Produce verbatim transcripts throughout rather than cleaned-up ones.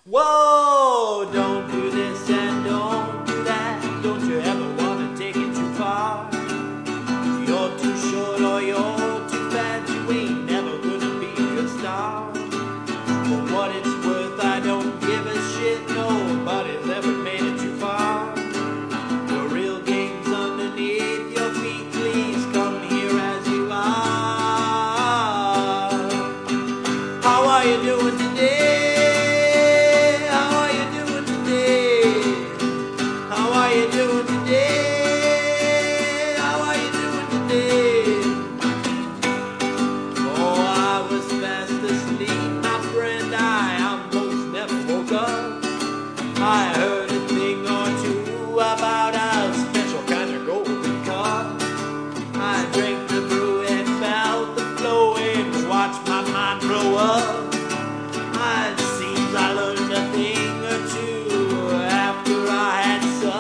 Whoa, don't do this and don't do that. Don't you ever want to take it too far. You're too short or you're too fat. You ain't never gonna be a star. For what it's worth, I don't give a shit. Nobody's ever made it too far. The real game's underneath your feet. Please come here as you are. How are you doing today? How are you doing today? How are you doing today? Oh, I was fast asleep, my friend. I almost never woke up. I heard a thing or two about a special kind of golden cup. I drank the brew and felt the flow and watched my mind blow up. It seems I learned a thing or two after I had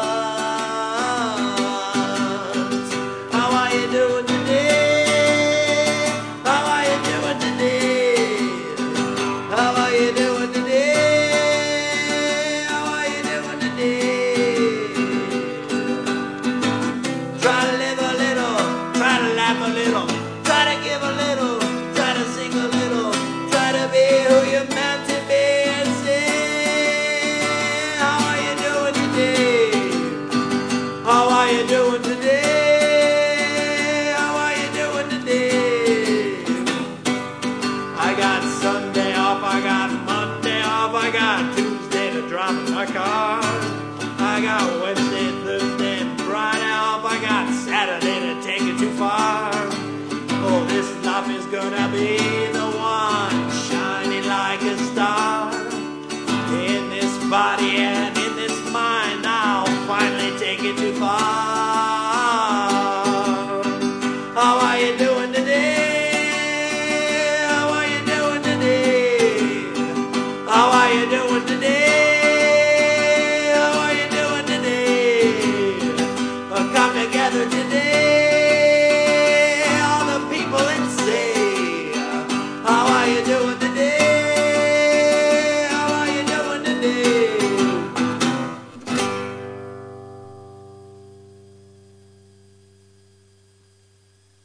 sons. How are you doing today? How are you doing today? How are you doing today? How are you doing today? Try to live a little, try to laugh a little, try to give a little, try to sing a little, try to be who you're meant to be and say, how are you doing today? How are you doing today? How are you doing today? I got Sunday off, I got Monday off, I got Tuesday to drive in my car. I got Wednesday, Thursday, and Friday off, I got Saturday to take it too far. Oh, this life is gonna be